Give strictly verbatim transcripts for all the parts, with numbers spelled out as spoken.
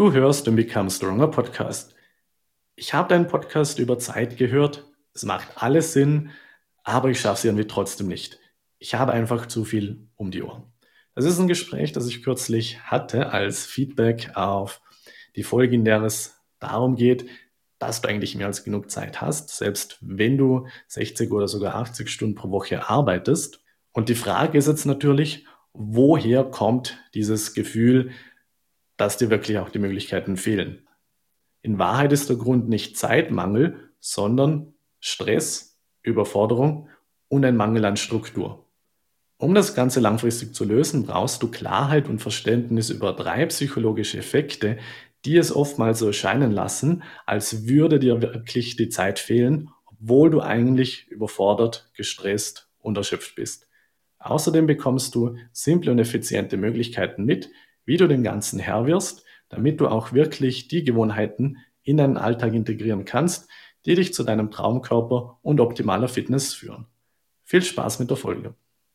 Du hörst den Become Stronger Podcast. Ich habe deinen Podcast über Zeit gehört. Es macht alles Sinn, aber ich schaffe es irgendwie trotzdem nicht. Ich habe einfach zu viel um die Ohren. Das ist ein Gespräch, das ich kürzlich hatte als Feedback auf die Folge, in der es darum geht, dass du eigentlich mehr als genug Zeit hast, selbst wenn du sechzig oder sogar achtzig Stunden pro Woche arbeitest. Und die Frage ist jetzt natürlich, woher kommt dieses Gefühl, dass dir wirklich auch die Möglichkeiten fehlen? In Wahrheit ist der Grund nicht Zeitmangel, sondern Stress, Überforderung und ein Mangel an Struktur. Um das Ganze langfristig zu lösen, brauchst du Klarheit und Verständnis über drei psychologische Effekte, die es oftmals so erscheinen lassen, als würde dir wirklich die Zeit fehlen, obwohl du eigentlich überfordert, gestresst und erschöpft bist. Außerdem bekommst du simple und effiziente Möglichkeiten mit, wie du dem Ganzen Herr wirst, damit du auch wirklich die Gewohnheiten in deinen Alltag integrieren kannst, die dich zu deinem Traumkörper und optimaler Fitness führen. Viel Spaß mit der Folge.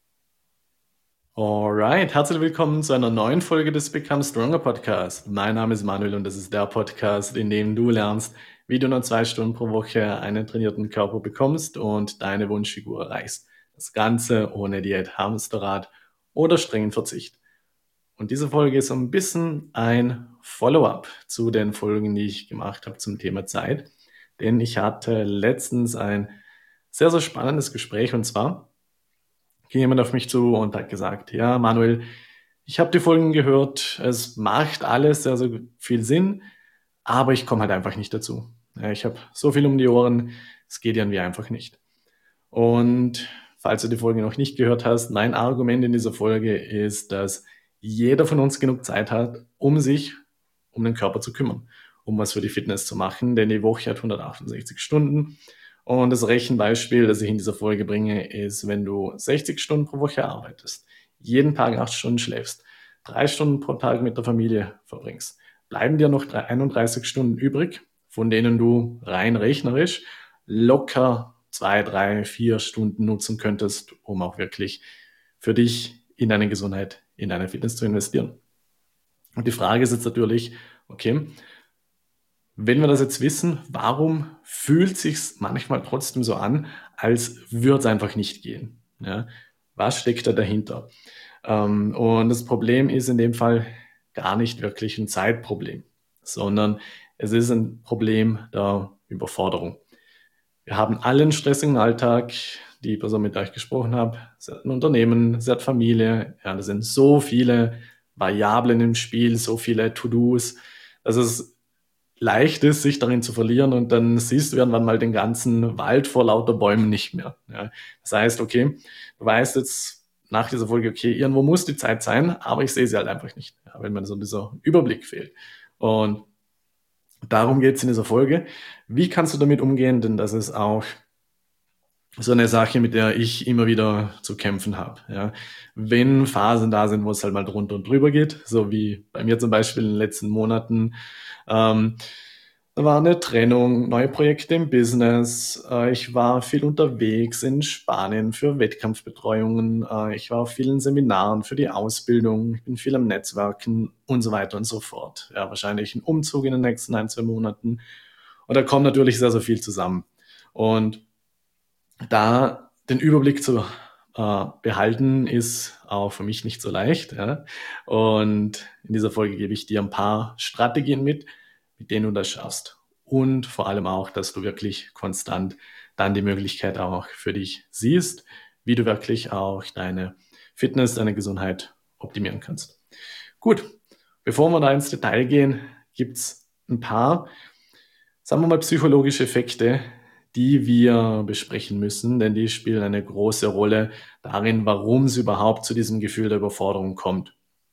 Alright, herzlich willkommen zu einer neuen Folge des Become Stronger Podcast. Mein Name ist Manuel und das ist der Podcast, in dem du lernst, wie du nur zwei Stunden pro Woche einen trainierten Körper bekommst und deine Wunschfigur erreichst. Das Ganze ohne Diät, Hamsterrad oder strengen Verzicht. Und diese Folge ist so ein bisschen ein Follow-up zu den Folgen, die ich gemacht habe zum Thema Zeit. Denn ich hatte letztens ein sehr, sehr spannendes Gespräch, und zwar ging jemand auf mich zu und hat gesagt, ja, Manuel, ich habe die Folgen gehört, es macht alles sehr, sehr viel Sinn, aber ich komme halt einfach nicht dazu. Ja, ich habe so viel um die Ohren, es geht irgendwie einfach nicht. Und falls du die Folge noch nicht gehört hast, mein Argument in dieser Folge ist, dass jeder von uns genug Zeit hat, um sich um den Körper zu kümmern, um was für die Fitness zu machen, denn die Woche hat hundertachtundsechzig Stunden. Und das Rechenbeispiel, das ich in dieser Folge bringe, ist, wenn du sechzig Stunden pro Woche arbeitest, jeden Tag acht Stunden schläfst, drei Stunden pro Tag mit der Familie verbringst, bleiben dir noch einunddreißig Stunden übrig, von denen du rein rechnerisch locker zwei, drei, vier Stunden nutzen könntest, um auch wirklich für dich in deine Gesundheit, in deine Fitness zu investieren. Und die Frage ist jetzt natürlich, okay, wenn wir das jetzt wissen, warum fühlt sich's manchmal trotzdem so an, als würde es einfach nicht gehen? Ja? Was steckt da dahinter? Ähm, und das Problem ist in dem Fall gar nicht wirklich ein Zeitproblem, sondern es ist ein Problem der Überforderung. Wir haben alle einen stressigen Alltag. Die Person, mit der ich gesprochen habe, sie hat ein Unternehmen, sie hat Familie. Ja, da sind so viele Variablen im Spiel, so viele To-Dos, dass es leicht ist, sich darin zu verlieren, und dann siehst du irgendwann mal den ganzen Wald vor lauter Bäumen nicht mehr. Ja, das heißt, okay, du weißt jetzt nach dieser Folge, okay, irgendwo muss die Zeit sein, aber ich sehe sie halt einfach nicht, ja, wenn mir so dieser Überblick fehlt. Und darum geht es in dieser Folge. Wie kannst du damit umgehen? Denn das ist auch so eine Sache, mit der ich immer wieder zu kämpfen habe. Ja. Wenn Phasen da sind, wo es halt mal drunter und drüber geht, so wie bei mir zum Beispiel in den letzten Monaten, ähm, da war eine Trennung, neue Projekte im Business, äh, ich war viel unterwegs in Spanien für Wettkampfbetreuungen, äh, ich war auf vielen Seminaren für die Ausbildung, ich bin viel am Netzwerken und so weiter und so fort. Ja, wahrscheinlich ein Umzug in den nächsten ein, zwei Monaten. Und da kommt natürlich sehr, sehr viel zusammen. Und da den Überblick zu äh, behalten, ist auch für mich nicht so leicht. Ja? Und in dieser Folge gebe ich dir ein paar Strategien mit, mit denen du das schaffst. Und vor allem auch, dass du wirklich konstant dann die Möglichkeit auch für dich siehst, wie du wirklich auch deine Fitness, deine Gesundheit optimieren kannst. Gut, bevor wir da ins Detail gehen, gibt's ein paar, sagen wir mal, psychologische Effekte, die wir besprechen müssen, denn die spielen eine große Rolle darin, warum es überhaupt zu diesem Gefühl der Überforderung kommt.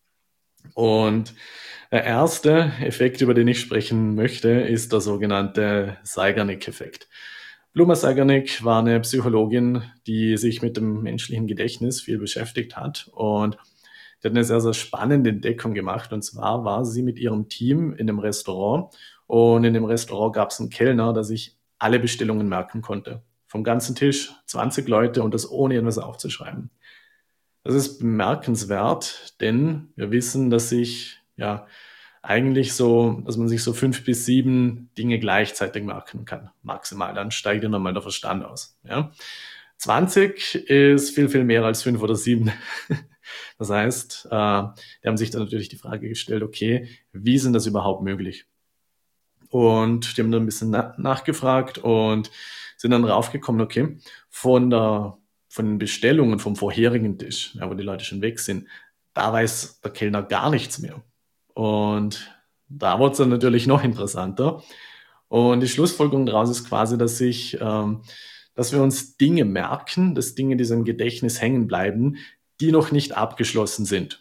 Und der erste Effekt, über den ich sprechen möchte, ist der sogenannte Zeigarnik-Effekt. Bluma Zeigarnik war eine Psychologin, die sich mit dem menschlichen Gedächtnis viel beschäftigt hat, und die hat eine sehr, sehr spannende Entdeckung gemacht. Und zwar war sie mit ihrem Team in einem Restaurant, und in dem Restaurant gab es einen Kellner, der sich alle Bestellungen merken konnte. Vom ganzen Tisch, zwanzig Leute, und das ohne irgendwas aufzuschreiben. Das ist bemerkenswert, denn wir wissen, dass sich ja eigentlich so, dass man sich so fünf bis sieben Dinge gleichzeitig merken kann, maximal. Dann steigt dann mal der Verstand aus. Ja? zwanzig ist viel, viel mehr als fünf oder sieben. Das heißt, äh, die haben sich dann natürlich die Frage gestellt, okay, wie sind das überhaupt möglich? Und die haben dann ein bisschen na nachgefragt und sind dann raufgekommen, okay, von der, von den Bestellungen vom vorherigen Tisch, ja, wo die Leute schon weg sind, da weiß der Kellner gar nichts mehr. Und da wurde es dann natürlich noch interessanter. Und die Schlussfolgerung daraus ist quasi, dass ich, ähm, dass wir uns Dinge merken, dass Dinge in diesem Gedächtnis hängen bleiben, die noch nicht abgeschlossen sind.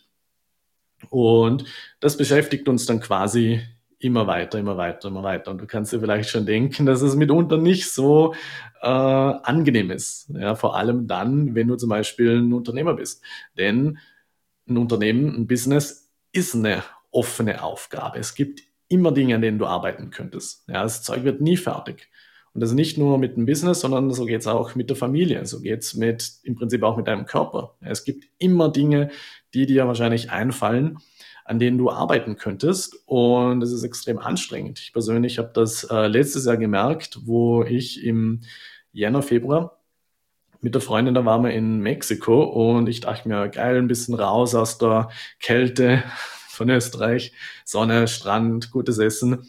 Und das beschäftigt uns dann quasi immer weiter, immer weiter, immer weiter. Und du kannst dir vielleicht schon denken, dass es mitunter nicht so äh, angenehm ist. Ja, vor allem dann, wenn du zum Beispiel ein Unternehmer bist. Denn ein Unternehmen, ein Business ist eine offene Aufgabe. Es gibt immer Dinge, an denen du arbeiten könntest. Ja, das Zeug wird nie fertig. Und das nicht nur mit dem Business, sondern so geht's auch mit der Familie. So geht's mit, im Prinzip auch mit deinem Körper. Ja, es gibt immer Dinge, die dir wahrscheinlich einfallen, an denen du arbeiten könntest. Und das ist extrem anstrengend. Ich persönlich habe das äh, letztes Jahr gemerkt, wo ich im Jänner, Februar mit der Freundin, da waren wir in Mexiko und ich dachte mir, geil, ein bisschen raus aus der Kälte von Österreich, Sonne, Strand, gutes Essen.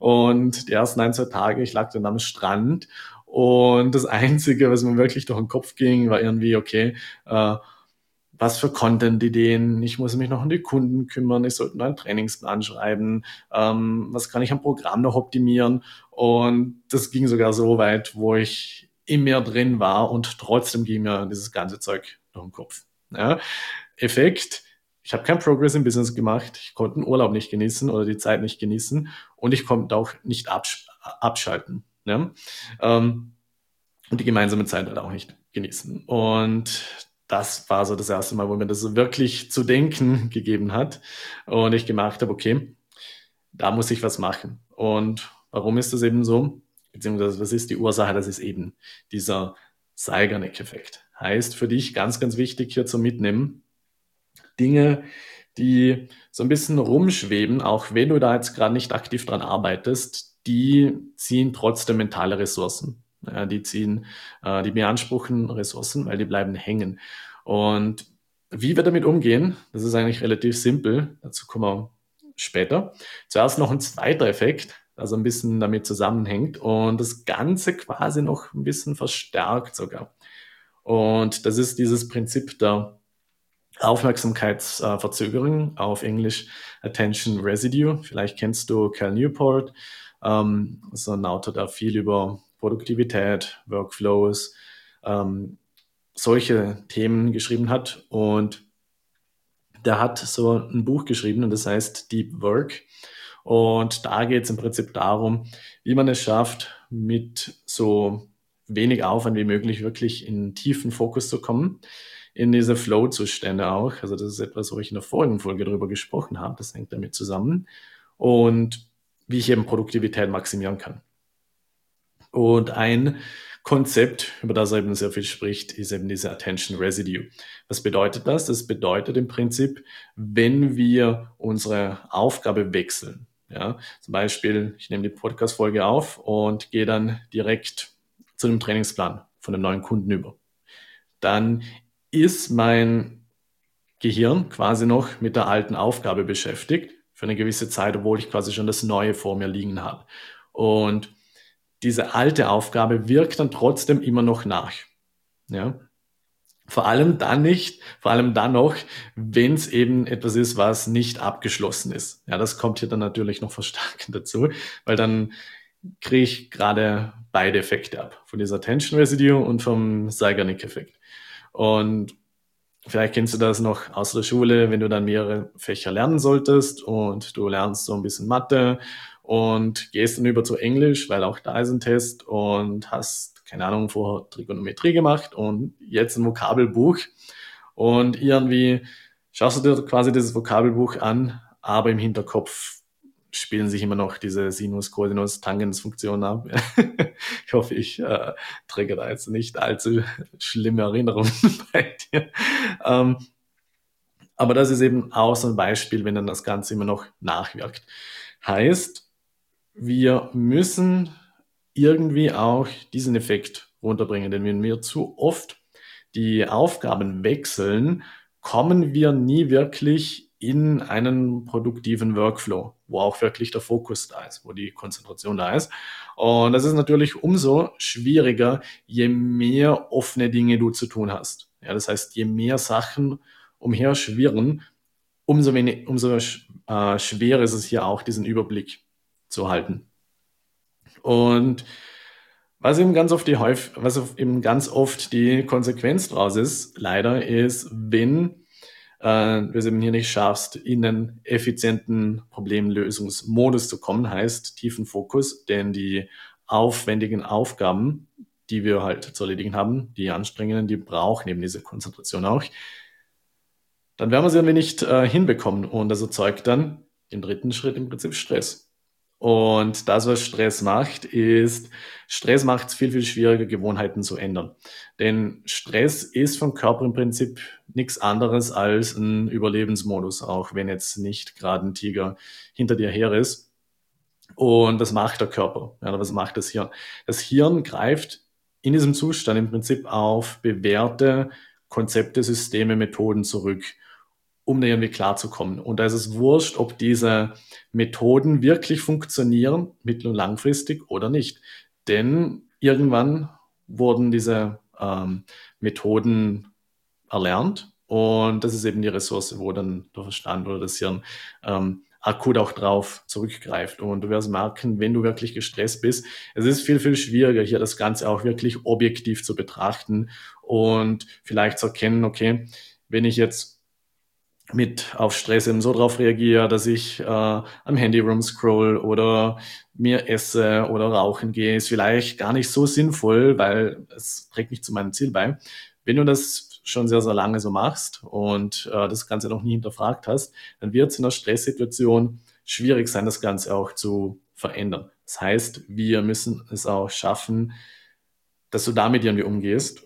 Und die ersten ein, zwei Tage, ich lag dann am Strand und das Einzige, was mir wirklich durch den Kopf ging, war irgendwie, okay, äh, was für Content-Ideen, ich muss mich noch um die Kunden kümmern, ich sollte noch einen Trainingsplan schreiben, ähm, was kann ich am Programm noch optimieren, und das ging sogar so weit, wo ich in mir drin war und trotzdem ging mir dieses ganze Zeug durch den Kopf. Ja? Effekt, ich habe kein Progress im Business gemacht, ich konnte den Urlaub nicht genießen oder die Zeit nicht genießen und ich konnte auch nicht absch abschalten. Ja? Ähm, und die gemeinsame Zeit halt auch nicht genießen. Und das war so das erste Mal, wo mir das so wirklich zu denken gegeben hat und ich gemerkt habe, okay, da muss ich was machen. Und warum ist das eben so? Beziehungsweise was ist die Ursache? Das ist eben dieser Zeigarnik-Effekt. Heißt für dich ganz, ganz wichtig hier zu mitnehmen, Dinge, die so ein bisschen rumschweben, auch wenn du da jetzt gerade nicht aktiv dran arbeitest, die ziehen trotzdem mentale Ressourcen. Ja, die ziehen, äh, die beanspruchen Ressourcen, weil die bleiben hängen. Und wie wir damit umgehen, das ist eigentlich relativ simpel. Dazu kommen wir später. Zuerst noch ein zweiter Effekt, also ein bisschen damit zusammenhängt und das Ganze quasi noch ein bisschen verstärkt sogar. Und das ist dieses Prinzip der Aufmerksamkeitsverzögerung, auf Englisch Attention Residue. Vielleicht kennst du Cal Newport, ähm, so ein Autor, der viel über Produktivität, Workflows, ähm, solche Themen geschrieben hat. Und der hat so ein Buch geschrieben und das heißt Deep Work. Und da geht es im Prinzip darum, wie man es schafft, mit so wenig Aufwand wie möglich wirklich in tiefen Fokus zu kommen, in diese Flow-Zustände auch. Also das ist etwas, wo ich in der vorigen Folge darüber gesprochen habe. Das hängt damit zusammen. Und wie ich eben Produktivität maximieren kann. Und ein Konzept, über das er eben sehr viel spricht, ist eben diese Attention Residue. Was bedeutet das? Das bedeutet im Prinzip, wenn wir unsere Aufgabe wechseln. Ja, zum Beispiel, ich nehme die Podcast-Folge auf und gehe dann direkt zu einem Trainingsplan von einem neuen Kunden über. Dann ist mein Gehirn quasi noch mit der alten Aufgabe beschäftigt für eine gewisse Zeit, obwohl ich quasi schon das Neue vor mir liegen habe. Und diese alte Aufgabe wirkt dann trotzdem immer noch nach. Ja? Vor allem dann nicht, vor allem dann noch, wenn es eben etwas ist, was nicht abgeschlossen ist. Ja, das kommt hier dann natürlich noch verstärkend dazu, weil dann kriege ich gerade beide Effekte ab, von dieser Attention Residue und vom Zeigarnik-Effekt. Und vielleicht kennst du das noch aus der Schule, wenn du dann mehrere Fächer lernen solltest und du lernst so ein bisschen Mathe und gehst dann über zu Englisch, weil auch da ist ein Test, und hast, keine Ahnung, vorher Trigonometrie gemacht und jetzt ein Vokabelbuch und irgendwie schaust du dir quasi dieses Vokabelbuch an, aber im Hinterkopf spielen sich immer noch diese Sinus, Cosinus, Tangens-Funktionen ab. Ich hoffe, ich äh, träge da jetzt nicht allzu schlimme Erinnerungen bei dir. Ähm, Aber das ist eben auch so ein Beispiel, wenn dann das Ganze immer noch nachwirkt. Heißt, wir müssen irgendwie auch diesen Effekt runterbringen, denn wenn wir zu oft die Aufgaben wechseln, kommen wir nie wirklich in einen produktiven Workflow, wo auch wirklich der Fokus da ist, wo die Konzentration da ist. Und das ist natürlich umso schwieriger, je mehr offene Dinge du zu tun hast. Ja, das heißt, je mehr Sachen umher schwirren, umso, wenig, umso äh, schwerer ist es hier auch, diesen Überblick zu halten. Und was eben ganz oft die häufig, was eben ganz oft die Konsequenz daraus ist, leider ist, wenn äh, du es eben hier nicht schaffst, in einen effizienten Problemlösungsmodus zu kommen, heißt tiefen Fokus, denn die aufwendigen Aufgaben, die wir halt zu erledigen haben, die anstrengenden, die brauchen eben diese Konzentration auch. Dann werden wir sie irgendwie nicht äh, hinbekommen und das erzeugt dann den dritten Schritt im Prinzip Stress. Und das, was Stress macht, ist, Stress macht es viel, viel schwieriger, Gewohnheiten zu ändern. Denn Stress ist vom Körper im Prinzip nichts anderes als ein Überlebensmodus, auch wenn jetzt nicht gerade ein Tiger hinter dir her ist. Und das macht der Körper. Ja, was macht das Hirn? Das Hirn greift in diesem Zustand im Prinzip auf bewährte Konzepte, Systeme, Methoden zurück, um da irgendwie klarzukommen. Und da ist es wurscht, ob diese Methoden wirklich funktionieren, mittel- und langfristig oder nicht. Denn irgendwann wurden diese ähm, Methoden erlernt und das ist eben die Ressource, wo dann der Verstand oder das Hirn ähm, akut auch drauf zurückgreift. Und du wirst merken, wenn du wirklich gestresst bist, es ist viel, viel schwieriger, hier das Ganze auch wirklich objektiv zu betrachten und vielleicht zu erkennen, okay, wenn ich jetzt mit auf Stress eben so drauf reagiere, dass ich äh, am Handy rumscroll oder mir esse oder rauchen gehe, ist vielleicht gar nicht so sinnvoll, weil es trägt nicht zu meinem Ziel bei. Wenn du das schon sehr, sehr lange so machst und äh, das Ganze noch nie hinterfragt hast, dann wird es in einer Stresssituation schwierig sein, das Ganze auch zu verändern. Das heißt, wir müssen es auch schaffen, dass du damit irgendwie umgehst.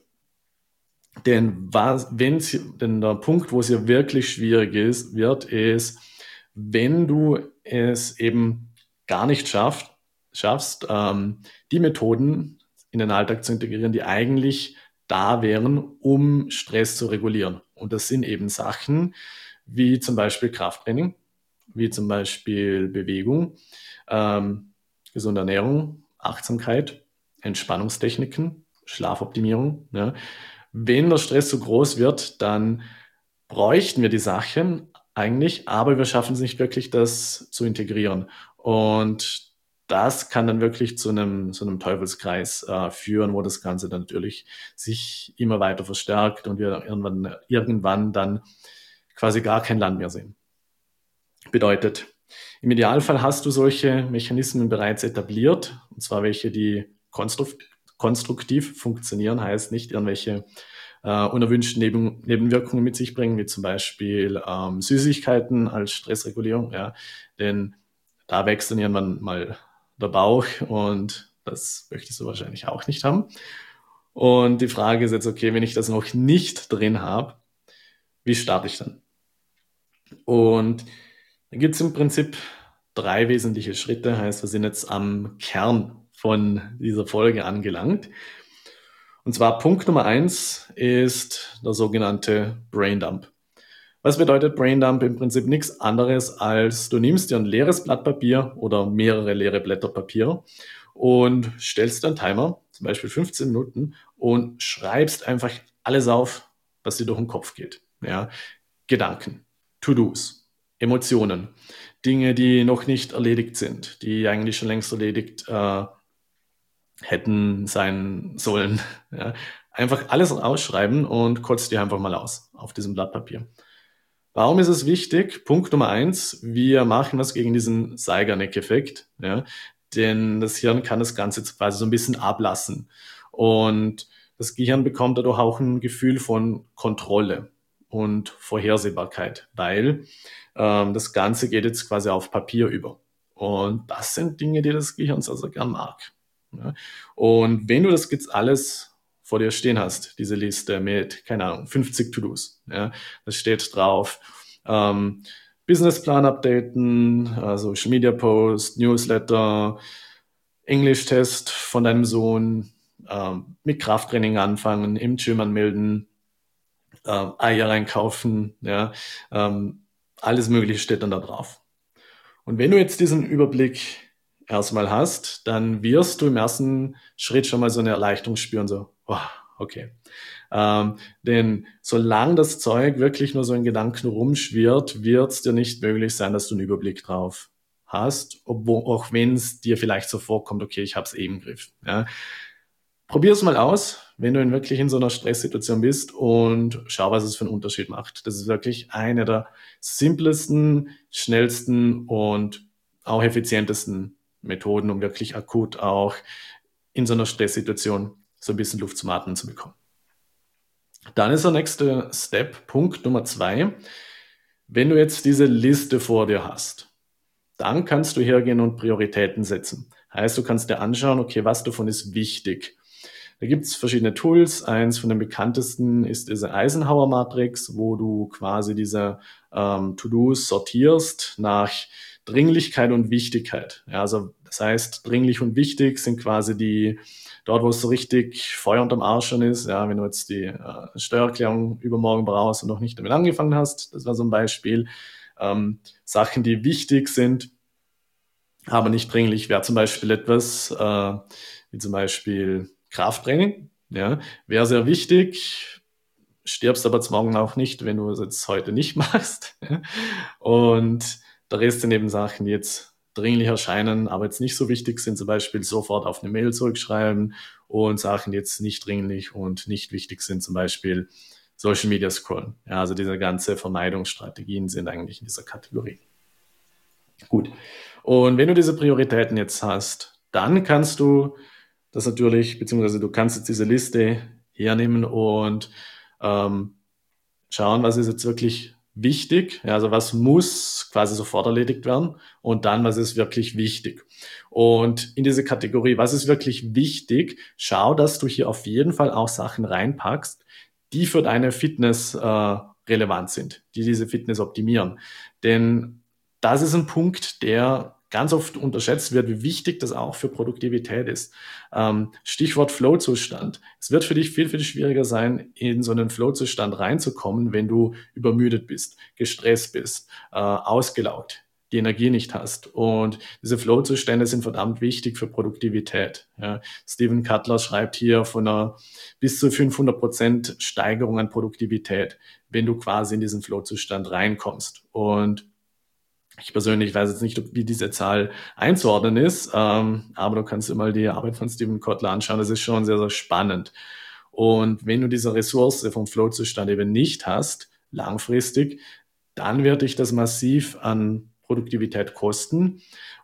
Denn was, wenn denn der Punkt, wo es ja wirklich schwierig ist, wird, ist, wenn du es eben gar nicht schafft, schaffst, ähm, die Methoden in den Alltag zu integrieren, die eigentlich da wären, um Stress zu regulieren. Und das sind eben Sachen wie zum Beispiel Krafttraining, wie zum Beispiel Bewegung, ähm, gesunde Ernährung, Achtsamkeit, Entspannungstechniken, Schlafoptimierung. Ja. Wenn der Stress zu groß wird, dann bräuchten wir die Sachen eigentlich, aber wir schaffen es nicht wirklich, das zu integrieren. Und das kann dann wirklich zu einem, zu einem Teufelskreis äh, führen, wo das Ganze dann natürlich sich immer weiter verstärkt und wir irgendwann, irgendwann dann quasi gar kein Land mehr sehen. Bedeutet, im Idealfall hast du solche Mechanismen bereits etabliert, und zwar welche, die konstruktiv, konstruktiv funktionieren, heißt nicht irgendwelche äh, unerwünschten Neben Nebenwirkungen mit sich bringen, wie zum Beispiel ähm, Süßigkeiten als Stressregulierung, ja, denn da wächst dann irgendwann mal der Bauch und das möchtest du wahrscheinlich auch nicht haben. Und die Frage ist jetzt, okay, wenn ich das noch nicht drin habe, wie starte ich dann? Und da gibt es im Prinzip drei wesentliche Schritte, heißt, wir sind jetzt am Kern von dieser Folge angelangt. Und zwar Punkt Nummer eins ist der sogenannte Braindump. Was bedeutet Braindump? Im Prinzip nichts anderes als du nimmst dir ein leeres Blatt Papier oder mehrere leere Blätter Papier und stellst einen Timer, zum Beispiel fünfzehn Minuten, und schreibst einfach alles auf, was dir durch den Kopf geht. Ja? Gedanken, To-Dos, Emotionen, Dinge, die noch nicht erledigt sind, die eigentlich schon längst erledigt äh, hätten sein sollen. Ja. Einfach alles ausschreiben und kotzt dir einfach mal aus auf diesem Blatt Papier. Warum ist es wichtig? Punkt Nummer eins, wir machen was gegen diesen Zeigarnik-Effekt, ja, denn das Hirn kann das Ganze quasi so ein bisschen ablassen und das Gehirn bekommt dadurch auch ein Gefühl von Kontrolle und Vorhersehbarkeit, weil ähm, das Ganze geht jetzt quasi auf Papier über und das sind Dinge, die das Gehirn sehr, sehr gern mag. Ja. Und wenn du das jetzt alles vor dir stehen hast, diese Liste mit, keine Ahnung, fünfzig To-Dos, ja, das steht drauf, ähm, Businessplan updaten, äh, Social Media Post, Newsletter, Englisch-Test von deinem Sohn, ähm, mit Krafttraining anfangen, im Gym anmelden, äh, Eier einkaufen, ja, ähm, alles Mögliche steht dann da drauf. Und wenn du jetzt diesen Überblick erstmal hast, dann wirst du im ersten Schritt schon mal so eine Erleichterung spüren, so, oh, okay. Ähm, denn solange das Zeug wirklich nur so in Gedanken rumschwirrt, wird es dir nicht möglich sein, dass du einen Überblick drauf hast, obwohl, auch wenn es dir vielleicht so vorkommt, okay, ich habe es eben im Griff. Ja. Probier es mal aus, wenn du in wirklich in so einer Stresssituation bist und schau, was es für einen Unterschied macht. Das ist wirklich eine der simplesten, schnellsten und auch effizientesten Methoden, um wirklich akut auch in so einer Stresssituation so ein bisschen Luft zum Atmen zu bekommen. Dann ist der nächste Step, Punkt Nummer zwei. Wenn du jetzt diese Liste vor dir hast, dann kannst du hergehen und Prioritäten setzen. Heißt, du kannst dir anschauen, okay, was davon ist wichtig. Da gibt es verschiedene Tools. Eins von den bekanntesten ist diese Eisenhower-Matrix, wo du quasi diese ähm, To-Dos sortierst nach Dringlichkeit und Wichtigkeit. Ja, also das heißt, dringlich und wichtig sind quasi die, dort wo es so richtig Feuer unterm Arsch schon ist. Ja, wenn du jetzt die äh, Steuererklärung übermorgen brauchst und noch nicht damit angefangen hast, das war so ein Beispiel. Ähm, Sachen, die wichtig sind, aber nicht dringlich, wäre zum Beispiel etwas, äh, wie zum Beispiel Krafttraining, ja, wäre sehr wichtig, stirbst aber zum morgen auch nicht, wenn du es jetzt heute nicht machst. Und der Rest sind eben Sachen, die jetzt dringlich erscheinen, aber jetzt nicht so wichtig sind, zum Beispiel sofort auf eine Mail zurückschreiben, und Sachen, die jetzt nicht dringlich und nicht wichtig sind, zum Beispiel Social Media scrollen. Ja, also diese ganze Vermeidungsstrategien sind eigentlich in dieser Kategorie. Gut. Und wenn du diese Prioritäten jetzt hast, dann kannst du das natürlich, beziehungsweise du kannst jetzt diese Liste hernehmen und ähm, schauen, was ist jetzt wirklich wichtig, ja, also was muss quasi sofort erledigt werden, und dann, was ist wirklich wichtig. Und in diese Kategorie, was ist wirklich wichtig, schau, dass du hier auf jeden Fall auch Sachen reinpackst, die für deine Fitness äh, relevant sind, die diese Fitness optimieren. Denn das ist ein Punkt, der ganz oft unterschätzt wird, wie wichtig das auch für Produktivität ist. Ähm, Stichwort Flow-Zustand. Es wird für dich viel, viel schwieriger sein, in so einen Flow-Zustand reinzukommen, wenn du übermüdet bist, gestresst bist, äh, ausgelaugt, die Energie nicht hast. Und diese Flow-Zustände sind verdammt wichtig für Produktivität. Ja. Steven Cutler schreibt hier von einer bis zu fünfhundert Prozent Steigerung an Produktivität, wenn du quasi in diesen Flow-Zustand reinkommst. Und ich persönlich weiß jetzt nicht, wie diese Zahl einzuordnen ist, ähm, aber du kannst dir mal die Arbeit von Steven Kotler anschauen. Das ist schon sehr, sehr spannend. Und wenn du diese Ressource vom Flow-Zustand eben nicht hast, langfristig, dann wird dich das massiv an Produktivität kosten.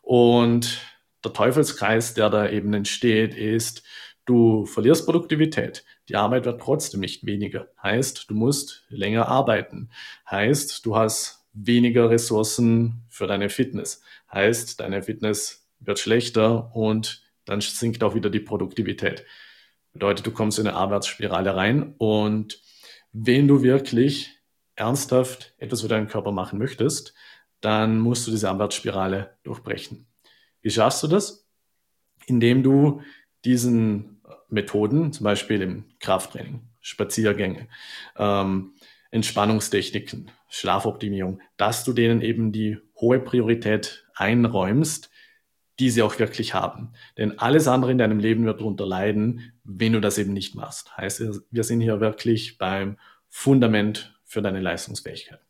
Und der Teufelskreis, der da eben entsteht, ist, du verlierst Produktivität. Die Arbeit wird trotzdem nicht weniger. Heißt, du musst länger arbeiten. Heißt, du hast weniger Ressourcen für deine Fitness. Heißt, deine Fitness wird schlechter und dann sinkt auch wieder die Produktivität. Bedeutet, du kommst in eine Abwärtsspirale rein, und wenn du wirklich ernsthaft etwas für deinen Körper machen möchtest, dann musst du diese Abwärtsspirale durchbrechen. Wie schaffst du das? Indem du diesen Methoden, zum Beispiel im Krafttraining, Spaziergänge, ähm, Entspannungstechniken, Schlafoptimierung, dass du denen eben die hohe Priorität einräumst, die sie auch wirklich haben. Denn alles andere in deinem Leben wird darunter leiden, wenn du das eben nicht machst. Heißt, wir sind hier wirklich beim Fundament für deine Leistungsfähigkeit.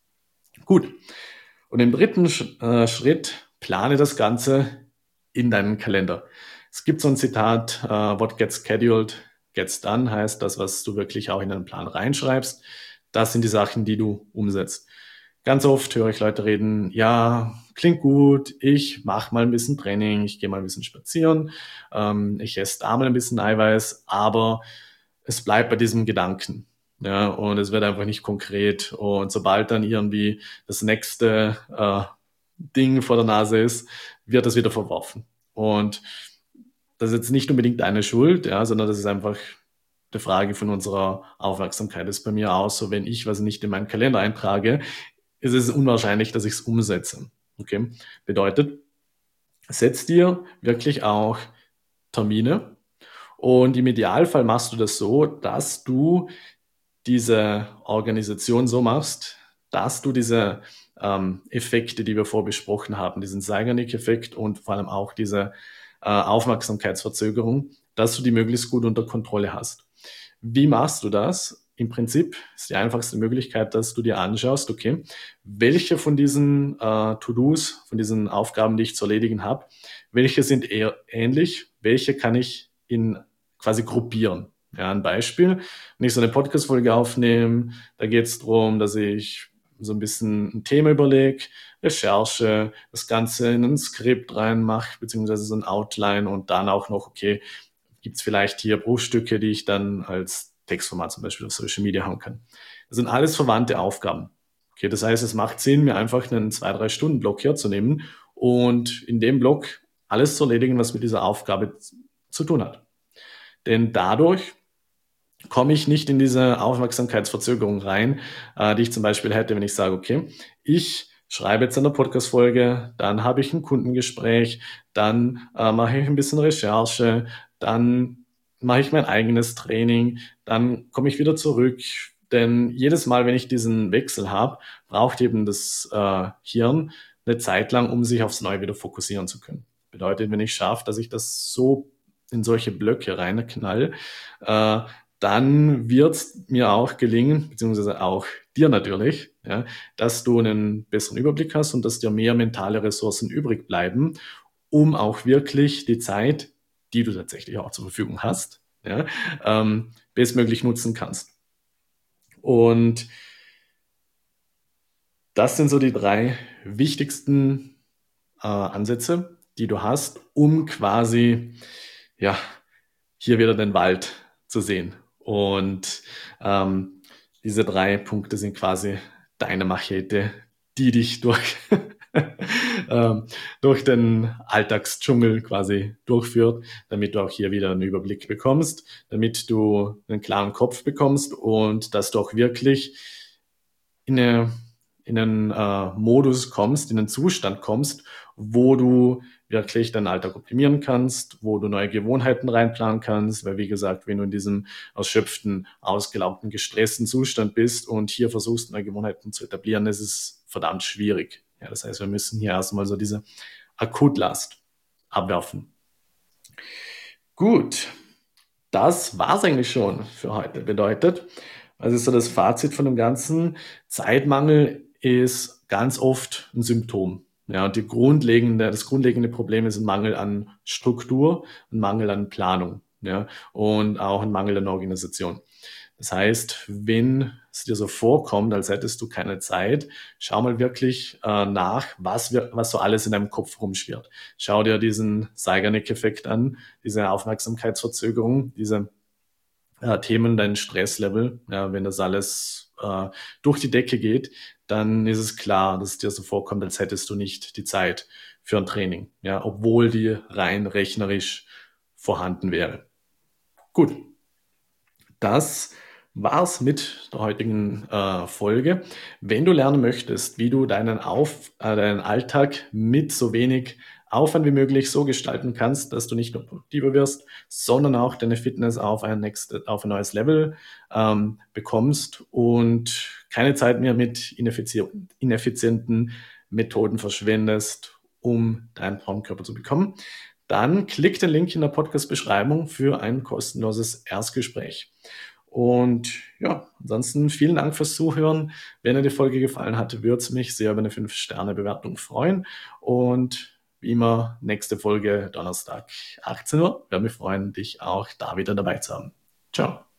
Gut. Und im dritten äh, Schritt plane das Ganze in deinen Kalender. Es gibt so ein Zitat, äh, what gets scheduled gets done, heißt das, was du wirklich auch in deinen Plan reinschreibst. Das sind die Sachen, die du umsetzt. Ganz oft höre ich Leute reden, ja, klingt gut, ich mache mal ein bisschen Training, ich gehe mal ein bisschen spazieren, ähm, ich esse da mal ein bisschen Eiweiß, aber es bleibt bei diesem Gedanken. Ja, und es wird einfach nicht konkret. Und sobald dann irgendwie das nächste äh, Ding vor der Nase ist, wird das wieder verworfen. Und das ist jetzt nicht unbedingt deine Schuld, ja, sondern das ist einfach eine Frage von unserer Aufmerksamkeit. Das ist bei mir auch so, wenn ich was nicht in meinen Kalender eintrage, ist es unwahrscheinlich, dass ich es umsetze. Okay? Bedeutet, setz dir wirklich auch Termine und im Idealfall machst du das so, dass du diese Organisation so machst, dass du diese ähm, Effekte, die wir vorbesprochen haben, diesen Zeigarnik-Effekt und vor allem auch diese äh, Aufmerksamkeitsverzögerung, dass du die möglichst gut unter Kontrolle hast. Wie machst du das? Im Prinzip ist die einfachste Möglichkeit, dass du dir anschaust, okay, welche von diesen äh, To-Dos, von diesen Aufgaben, die ich zu erledigen habe, welche sind eher ähnlich, welche kann ich in quasi gruppieren. Ja, ein Beispiel, wenn ich so eine Podcast-Folge aufnehme, da geht es darum, dass ich so ein bisschen ein Thema überlege, Recherche, das Ganze in ein Skript reinmache, beziehungsweise so ein Outline und dann auch noch, okay, gibt es vielleicht hier Bruchstücke, die ich dann als Textformat zum Beispiel auf Social Media haben kann. Das sind alles verwandte Aufgaben. Okay, das heißt, es macht Sinn, mir einfach einen zwei, drei Stunden Block herzunehmen und in dem Block alles zu erledigen, was mit dieser Aufgabe zu tun hat. Denn dadurch komme ich nicht in diese Aufmerksamkeitsverzögerung rein, äh, die ich zum Beispiel hätte, wenn ich sage, okay, ich schreibe jetzt eine Podcast-Folge, dann habe ich ein Kundengespräch, dann äh, mache ich ein bisschen Recherche, dann mache ich mein eigenes Training, dann komme ich wieder zurück. Denn jedes Mal, wenn ich diesen Wechsel habe, braucht eben das äh, Hirn eine Zeit lang, um sich aufs Neue wieder fokussieren zu können. Bedeutet, wenn ich schaffe, dass ich das so in solche Blöcke reinknall, äh, dann wird es mir auch gelingen, beziehungsweise auch dir natürlich, ja, dass du einen besseren Überblick hast und dass dir mehr mentale Ressourcen übrig bleiben, um auch wirklich die Zeit, die du tatsächlich auch zur Verfügung hast, ja, ähm, bestmöglich nutzen kannst. Und das sind so die drei wichtigsten äh, Ansätze, die du hast, um quasi ja, hier wieder den Wald zu sehen. Und ähm, diese drei Punkte sind quasi deine Machete, die dich durch, ähm, durch den Alltagsdschungel quasi durchführt, damit du auch hier wieder einen Überblick bekommst, damit du einen klaren Kopf bekommst und dass du auch wirklich in, eine, in einen äh, Modus kommst, in einen Zustand kommst, wo du wirklich deinen Alltag optimieren kannst, wo du neue Gewohnheiten reinplanen kannst, weil wie gesagt, wenn du in diesem erschöpften, ausgelaugten, gestressten Zustand bist und hier versuchst, neue Gewohnheiten zu etablieren, ist es verdammt schwierig. Ja, das heißt, wir müssen hier erstmal so diese Akutlast abwerfen. Gut, das war's eigentlich schon für heute. Bedeutet, also ist so das Fazit von dem Ganzen, Zeitmangel ist ganz oft ein Symptom. Ja, und die grundlegende, das grundlegende Problem ist ein Mangel an Struktur, ein Mangel an Planung, ja, und auch ein Mangel an Organisation. Das heißt, wenn es dir so vorkommt, als hättest du keine Zeit, schau mal wirklich äh, nach, was, wir, was so alles in deinem Kopf rumschwirrt. Schau dir diesen Zeigarnik-Effekt an, diese Aufmerksamkeitsverzögerung, diese äh, Themen, dein Stresslevel. Ja, wenn das alles äh, durch die Decke geht, dann ist es klar, dass es dir so vorkommt, als hättest du nicht die Zeit für ein Training, ja, obwohl die rein rechnerisch vorhanden wäre. Gut, das war's mit der heutigen äh, Folge. Wenn du lernen möchtest, wie du deinen, Auf, äh, deinen Alltag mit so wenig Aufwand wie möglich so gestalten kannst, dass du nicht nur produktiver wirst, sondern auch deine Fitness auf ein, next, auf ein neues Level ähm, bekommst und keine Zeit mehr mit ineffizien- ineffizienten Methoden verschwendest, um deinen Traumkörper zu bekommen, dann klick den Link in der Podcast-Beschreibung für ein kostenloses Erstgespräch. Und ja, ansonsten vielen Dank fürs Zuhören. Wenn dir die Folge gefallen hat, würde es mich sehr über eine fünf Sterne Bewertung freuen. Und wie immer, nächste Folge Donnerstag achtzehn Uhr. Würde mich freuen, dich auch da wieder dabei zu haben. Ciao.